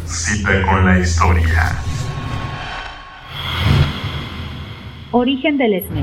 Cita con la historia. Origen del ESME.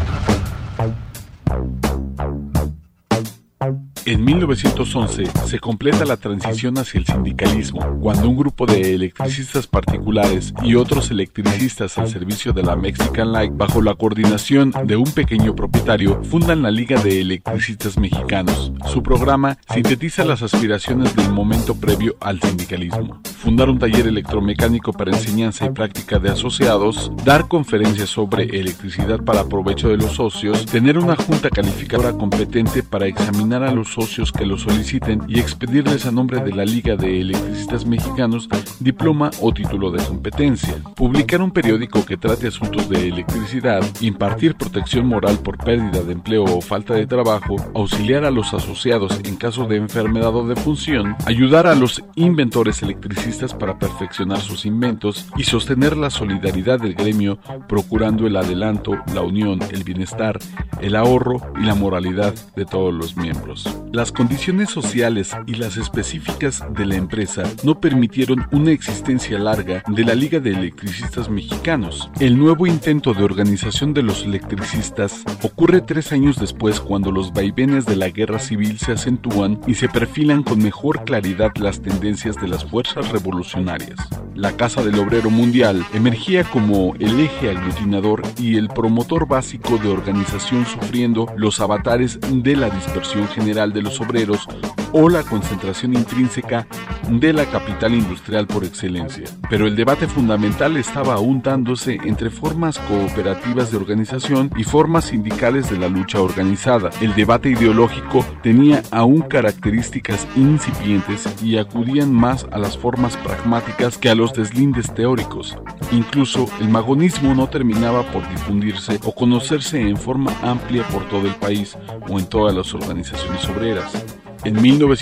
En 1911 se completa la transición hacia el sindicalismo, cuando un grupo de electricistas particulares y otros electricistas al servicio de la Mexican Light, bajo la coordinación de un pequeño propietario, fundan la Liga de Electricistas Mexicanos. Su programa sintetiza las aspiraciones del momento previo al sindicalismo: fundar un taller electromecánico para enseñanza y práctica de asociados, dar conferencias sobre electricidad para provecho de los socios, tener una junta calificadora competente para examinar a los socios que lo soliciten y expedirles a nombre de la Liga de Electricistas Mexicanos diploma o título de competencia, publicar un periódico que trate asuntos de electricidad, impartir protección moral por pérdida de empleo o falta de trabajo, auxiliar a los asociados en caso de enfermedad o defunción, ayudar a los inventores electricistas para perfeccionar sus inventos y sostener la solidaridad del gremio, procurando el adelanto, la unión, el bienestar, el ahorro y la moralidad de todos los miembros. Las condiciones sociales y las específicas de la empresa no permitieron una existencia larga de la Liga de Electricistas Mexicanos. El nuevo intento de organización de los electricistas ocurre 3 años después, cuando los vaivenes de la guerra civil se acentúan y se perfilan con mejor claridad las tendencias de las fuerzas revolucionarias. La Casa del Obrero Mundial emergía como el eje aglutinador y el promotor básico de organización, sufriendo los avatares de la dispersión general de los obreros o la concentración intrínseca de la capital industrial por excelencia. Pero el debate fundamental estaba aún dándose entre formas cooperativas de organización y formas sindicales de la lucha organizada. El debate ideológico tenía aún características incipientes y acudían más a las formas pragmáticas que a los deslindes teóricos. Incluso el magonismo no terminaba por difundirse o conocerse en forma amplia por todo el país o en todas las organizaciones obreras. En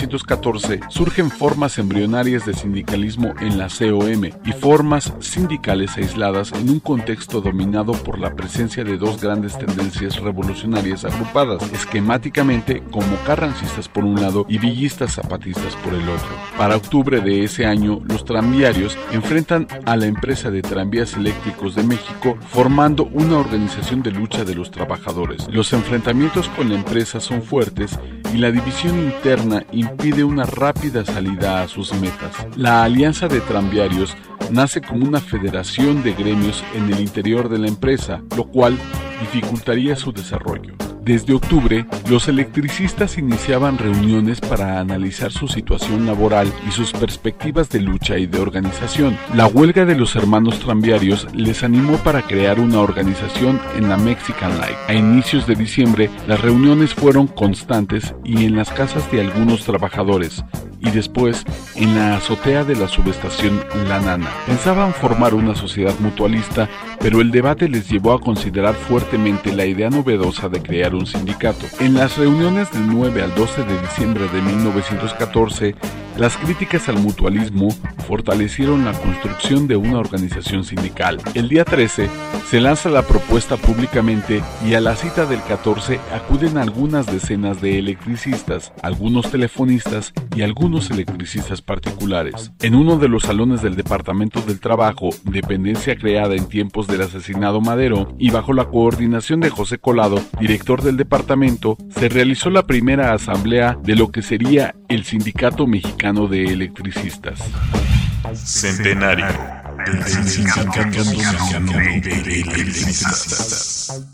1914 surgen formas embrionarias de sindicalismo en la COM y formas sindicales aisladas en un contexto dominado por la presencia de dos grandes tendencias revolucionarias agrupadas esquemáticamente como carrancistas por un lado y villistas zapatistas por el otro. Para octubre de ese año, los tranviarios enfrentan a la empresa de tranvías eléctricos de México, formando una organización de lucha de los trabajadores. Los enfrentamientos con la empresa son fuertes y la división interna impide una rápida salida a sus metas. La Alianza de Tranviarios nace como una federación de gremios en el interior de la empresa, lo cual dificultaría su desarrollo. Desde octubre, los electricistas iniciaban reuniones para analizar su situación laboral y sus perspectivas de lucha y de organización. La huelga de los hermanos tranviarios les animó para crear una organización en la Mexican Light. A inicios de diciembre, las reuniones fueron constantes y en las casas de algunos trabajadores, y después en la azotea de la subestación La Nana. Pensaban formar una sociedad mutualista, pero el debate les llevó a considerar fuertemente la idea novedosa de crear un sindicato. En las reuniones del 9 al 12 de diciembre de 1914, las críticas al mutualismo fortalecieron la construcción de una organización sindical. El día 13 se lanza la propuesta públicamente y a la cita del 14 acuden algunas decenas de electricistas, algunos telefonistas y algunos electricistas particulares. En uno de los salones del Departamento del Trabajo, dependencia creada en tiempos del asesinado Madero y bajo la coordinación de José Colado, director del departamento, se realizó la primera asamblea de lo que sería el Sindicato Mexicano de Electricistas. Centenario del Sindicato Mexicano de Electricistas.